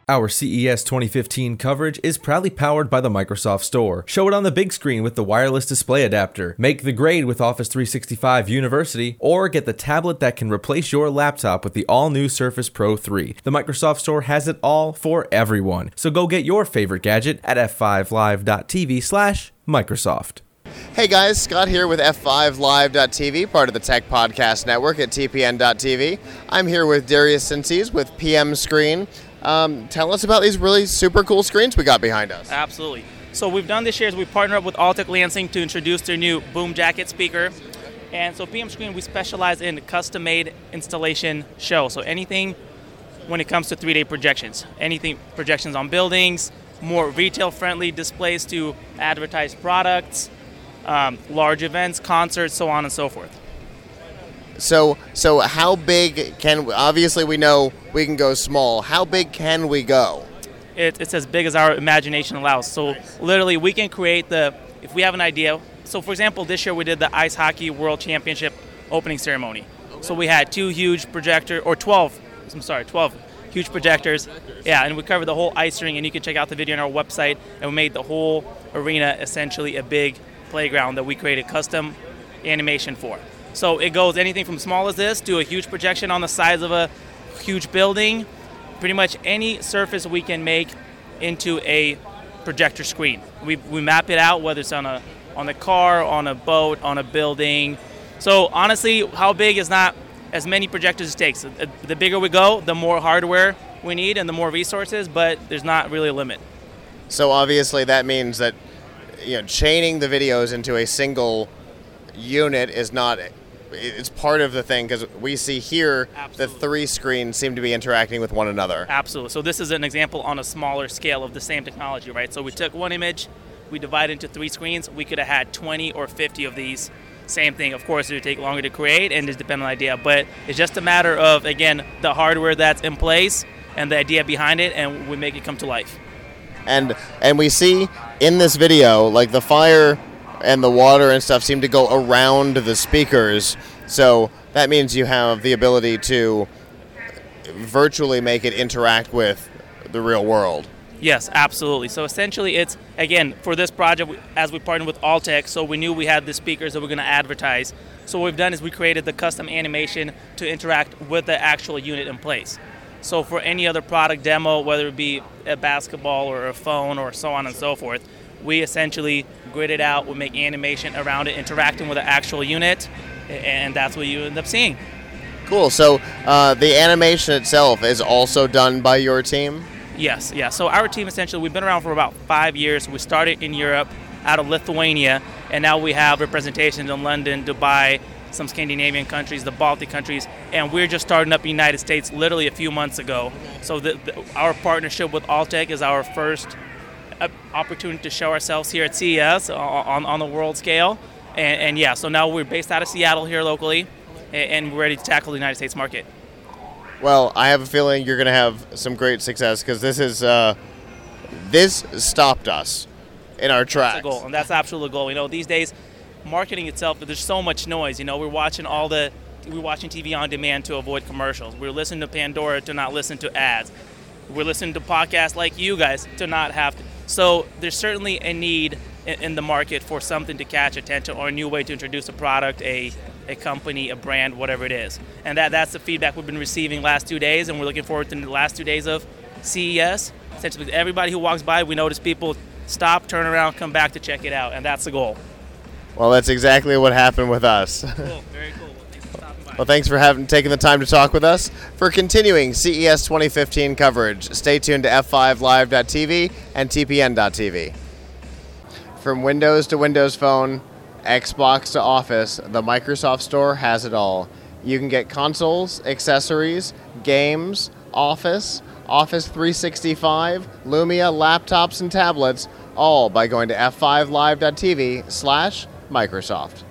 Our CES 2015 coverage is proudly powered by the Microsoft Store. Show it on the big screen with the wireless display adapter. Make the grade with Office 365 University, or get the tablet that can replace your laptop with the all-new Surface Pro 3. The Microsoft Store has it all for everyone. So go get your favorite gadget at f5live.tv/Microsoft. Hey guys, Scott here with F5Live.tv, part of the Tech Podcast Network at TPN.tv. I'm here with Darius Sinces with PM Screen. Tell us about these really super cool screens we got behind us. Absolutely. So we've done this year is we partnered up with Altec Lansing to introduce their new Boom Jacket speaker. And so PM Screen, we specialize in custom-made installation show. So anything when it comes to 3D projections. Anything projections on buildings, more retail-friendly displays to advertise products, large events, concerts, so on and so forth. So how big obviously we know we can go small. How big can we go? It's as big as our imagination allows. So literally we can create if we have an idea. So for example, this year we did the Ice Hockey World Championship opening ceremony. So we had 12 huge projectors. Yeah, and we covered the whole ice ring, and you can check out the video on our website. And we made the whole arena essentially a big playground that we created custom animation for. So it goes anything from small as this to a huge projection on the sides of a huge building. Pretty much any surface we can make into a projector screen. We map it out, whether it's on a car, on a boat, on a building. So honestly, how big is not as many projectors as it takes. The bigger we go, the more hardware we need and the more resources, but there's not really a limit. So obviously that means that chaining the videos into a single unit it's part of the thing, because we see here Absolutely. the three screens seem to be interacting with one another. Absolutely. So this is an example on a smaller scale of the same technology, right? So we took one image, we divided into three screens. We could have had 20 or 50 of these. Same thing. Of course, it would take longer to create and just depend on the idea. But it's just a matter of, again, the hardware that's in place and the idea behind it, and we make it come to life. And we see in this video, like the fire and the water and stuff seem to go around the speakers. So that means you have the ability to virtually make it interact with the real world. Yes, absolutely. So essentially it's, again, for this project, as we partnered with Altec, so we knew we had the speakers that we're going to advertise. So what we've done is we created the custom animation to interact with the actual unit in place. So for any other product demo, whether it be a basketball or a phone or so on and so forth, we essentially grid it out, we make animation around it, interacting with the actual unit, and that's what you end up seeing. Cool. So the animation itself is also done by your team? Yes, yeah. So our team, essentially, we've been around for about 5 years. We started in Europe, out of Lithuania, and now we have representation in London, Dubai, some Scandinavian countries, the Baltic countries, and we're just starting up in the United States literally a few months ago. So our partnership with Altec is our first opportunity to show ourselves here at CES on the world scale. And yeah, so now we're based out of Seattle here locally, and we're ready to tackle the United States market. Well, I have a feeling you're going to have some great success, because this stopped us in our tracks. That's the goal, and that's absolutely the goal. These days, marketing itself, there's so much noise. We're watching TV on demand to avoid commercials. We're listening to Pandora to not listen to ads. We're listening to podcasts like you guys to not have to. So there's certainly a need in the market for something to catch attention, or a new way to introduce a product, a company, a brand, whatever it is. And that's the feedback we've been receiving last 2 days, and we're looking forward to the last 2 days of CES. Essentially, everybody who walks by, we notice people stop, turn around, come back to check it out, and that's the goal. Well, that's exactly what happened with us. Cool, very cool. Thanks for stopping by. Well, thanks for taking the time to talk with us. For continuing CES 2015 coverage, stay tuned to F5Live.tv and TPN.tv. From Windows to Windows Phone, Xbox to Office, the Microsoft Store has it all. You can get consoles, accessories, games, Office 365, Lumia, laptops, and tablets, all by going to F5Live.tv/Microsoft.